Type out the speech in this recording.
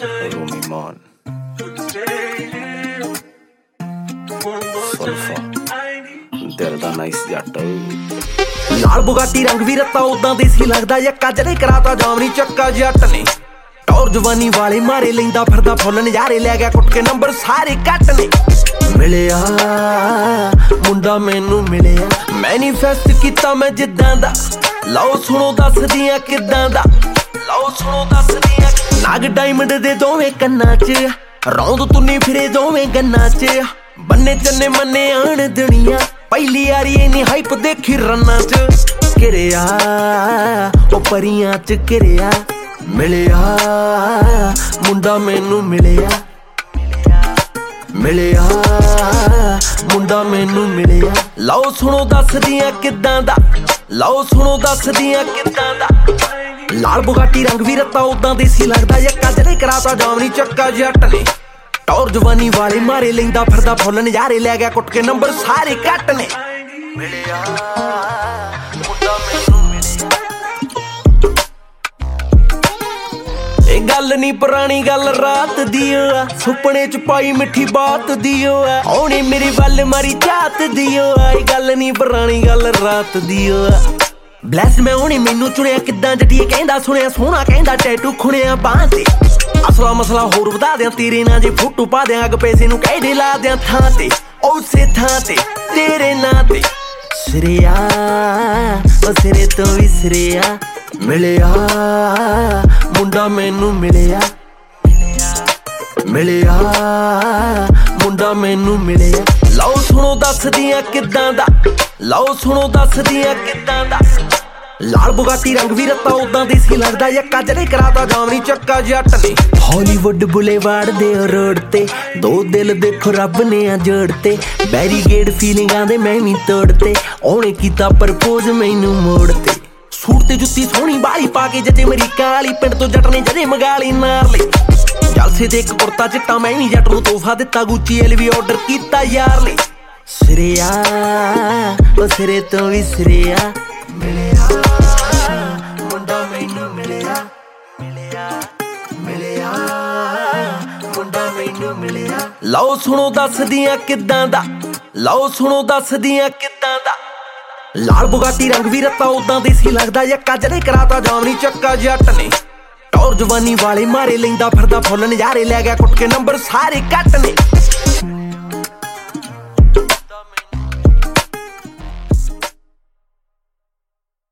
Rumi Man, Sulfa, ਦਿਲ ਦਾ nice ਜੱਟ ਨਾਲ ਬੁਗਾਟੀ ਰੰਗ ਵੀ ਰੱਤਾ ਉਦਾਂ ਦੇ ਸੀ ਲੱਗਦਾ ਯੱਕਾ ਜਦੇ ਕਰਾਤਾ ਜਾਮ ਨੀ ਚੱਕਾ ਜੱਟ ਨੇ ਟੌਰ ਜਵਾਨੀ ਵਾਲੇ ਮਾਰੇ ਲੈਂਦਾ ਫਿਰਦਾ ਫੁੱਲ ਨਜ਼ਾਰੇ ਲੈ ਗਿਆ ਕੁੱਟ ਕੇ ਨੰਬਰ ਸਾਰੇ ਕੱਟ ਨੇ ਮਿਲਿਆ ਮੁੰਡਾ ਮੈਨੂੰ ਮਿਲਿਆ ਮੈਨੀਫੈਸਟ ਕੀਤਾ ਮੈਂ ਜਿੱਦਾਂ ਦਾ ਲਓ ਸੁਣੋ ਦੱਸਦੀਆਂ ਕਿੱਦਾਂ ਦਾ ਲਓ ਸੁਣੋ ਦੱਸਦੀਆਂ ਨਾਗ ਡਾਇਮੰਡ ਦੇ ਦੋਵੇਂ ਕੰਨਾਂ 'ਚ ਰੌਂਦ ਤੁੰਨੀ ਫਿਰੇ ਦੋਵੇਂ ਗੰਨਾਂ 'ਚ ਬੰਨੇ ਚੰਨੇ ਮੰਨੇ ਆਣ ਦੁਨੀਆ ਪਹਿਲੀ ਵਾਰੀ ਇੰਨੀ ਹਾਈਪ ਦੇਖੀ ਰੰਨਾਂ 'ਚ ਘਿਰਿਆ ਉਹ ਪਰੀਆਂ 'ਚ ਘਿਰਿਆ ਮਿਲਿਆ ਮੁੰਡਾ ਮੈਨੂੰ ਮਿਲਿਆ ਮਿਲਿਆ ਮੁੰਡਾ ਮੈਨੂੰ ਮਿਲਿਆ ਲਓ ਸੁਣੋ ਦੱਸਦੀਆਂ ਕਿੱਦਾਂ ਦਾ ਲਓ ਸੁਣੋ ਦੱਸਦੀਆਂ ਕਿੱਦਾਂ ਦਾ ਲਾਲ ਬੁਗਾਟੀ ਰੰਗ ਵੀ ਰੱਤਾ ਉਦਾਂ ਦੇ ਸੀ ਲੱਗਦਾ ਯੱਕਾ ਜਦੇ ਕਰਾਤਾ ਜਾਮ ਨੀ ਚੱਕਾ ਜੱਟ ਨੇ ਟੌਰ ਜਵਾਨੀ ਵਾਲੇ ਮਾਰੇ ਲੈਂਦਾ ਫਿਰਦਾ ਫੁੱਲ ਨਜ਼ਾਰੇ ਲੈ ਗਿਆ ਕੁੱਟ ਕੇ ਨੰਬਰ ਸਾਰੇ ਕੱਟ ਨੇ ਮਿਲਿਆ ਮੁੰਡਾ ਮੈਨੂੰ ਮਿਲਿਆ ਇਹ ਗੱਲ ਨੀ ਪੁਰਾਣੀ ਗੱਲ ਰਾਤ ਦੀ ਆ ਸੁਪਨੇ ਚ ਪਾਈ ਮਿੱਠੀ ਬਾਤ ਦੀ ਆ ਆਉਣੀ ਮੇਰੀ ਵੱਲ ਮਾਰੀ ਝਾਤ ਦੀ ਆ ਇਹ ਗੱਲ ਨੀ ਪੁਰਾਣੀ ਗੱਲ ਰਾਤ ਦੀ ਆ ਬਲੈਸ ਮੈਂ ਹੋਣੀ ਮੈਨੂੰ ਚੁਣਿਆ ਕਿੱਦਾਂ ਜੱਟੀਏ ਕਹਿੰਦਾ ਸੁਣਿਆ ਸੋਹਣਾ ਕਹਿੰਦਾ ਟੈਟੂ ਖੁਣਿਆ ਬਾਂਹ ਤੇ ਅਸਲਾ ਮਸਲਾ ਹੋਰ ਵਧਾ ਦਿਆਂ ਤੇਰੇ ਨਾਂ ਜੇ ਫੋਟੋ ਪਾ ਦਿਆਂ ਅੱਗ ਪੈਸੇ ਨੂੰ ਕਹਿ ਲਾ ਦਿਆਂ ਥਾਂ ਤੇ ਉਸੇ ਥਾਂ ਤੇ ਤੇਰੇ ਨਾਂ ਤੇ ਸਿਰਿਆ ਉਹ ਸਿਰੇ ਤੋਂ ਵੀ ਸਿਰਿਆ ਮਿਲਿਆ ਮੁੰਡਾ ਮੈਨੂੰ ਮਿਲਿਆ ਮਿਲਿਆ ਮੁੰਡਾ ਮੈਨੂੰ ਮਿਲਿਆ ਲਓ ਸੁਣੋ ਦੱਸਦੀਆਂ ਕਿੱਦਾਂ ਦਾ ਲਓ ਸੁਣੋ ਦੱਸਦੀਆਂ ਕਿੱਦਾਂ ਦਾ ਲਾਲ ਬੁਗਾਟੀ ਰੰਗ ਵੀ ਰੱਤਾ ਉਦਾਂ ਦੀ ਸੀ ਲੱਗਦਾ ਯੱਕਾ ਜਦੇ ਕਰਾਤਾ ਜਾਮ ਨੀ ਚੱਕਾ ਜੱਟ ਨੇ ਹਾਲੀਵੁੱਡ ਬੁਲੇਵਾਰਡ ਦੇ ਰੋਡ ਤੇ ਦੋ ਦਿਲ ਦੇਖੋ ਰੱਬ ਨੇ ਆ ਜੋੜਤੇ ਬੈਰੀਗੇਡ ਫੀਲਿੰਗਾਂ ਦੇ ਮੈਂ ਵੀ ਤੋੜਤੇ ਉਹਨੇ ਕੀਤਾ ਪ੍ਰਪੋਜ਼ ਮੈਨੂੰ ਮੋੜ ਤੇ ਸੂਟ ਤੇ ਜੁੱਤੀ ਸੋਹਣੀ ਬਾਲੀ ਪਾ ਕੇ ਜੱਜੇ ਮੇਰੀ ਕਾਲੀ ਪਿੰਡ ਤੋਂ ਜੱਟ ਨੇ ਜਦੇ ਮਗਾਲੀ ਨਾਰ ਲਈ ਜਲਸੇ ਦੇ ਇੱਕ ਕੁਰਤਾ ਚਿੱਟਾ ਮੈਂ ਵੀ ਜੱਟ ਨੂੰ ਤੋਹਫਾ ਦਿੱਤਾ ਗੁੱਚੀ ਐਲ ਵੀ ਆਰਡਰ ਕੀਤਾ ਯਾਰ ਲਈ ਸਿਰਿਆ ਉਹ ਸਿਰੇ ਤੋਂ ਵੀ ਸਿਰਿਆ ਮਿਲਿਆ ਮੁੰਡਾ ਮੈਨੂੰ ਮਿਲਿਆ ਮਿਲਿਆ ਮਿਲਿਆ ਮੁੰਡਾ ਮੈਨੂੰ ਮਿਲਿਆ ਲਓ ਸੁਣੋ ਦੱਸਦੀਆਂ ਕਿੱਦਾਂ ਦਾ ਲਓ ਸੁਣੋ ਦੱਸਦੀਆਂ ਕਿੱਦਾਂ ਦਾ ਲਾਲ ਬੁਗਾਟੀ ਰੰਗ ਵੀ ਰੱਤਾ ਉਦਾਂ ਦੇ ਸੀ ਲੱਗਦਾ ਯੱਕਾ ਜਦੇ ਕਰਾਤਾ ਜਾਮ ਨੀ ਚੱਕਾ ਜੱਟ ਨੇ ਟੌਰ ਜਵਾਨੀ ਵਾਲੇ ਮਾਰੇ ਲੈਂਦਾ ਫਿਰਦਾ ਫੁੱਲ ਨਜ਼ਾਰੇ ਲੈ ਗਿਆ ਕੁੱਟ ਕੇ ਨੰਬਰ ਸਾਰੇ ਕੱਟ ਨੇ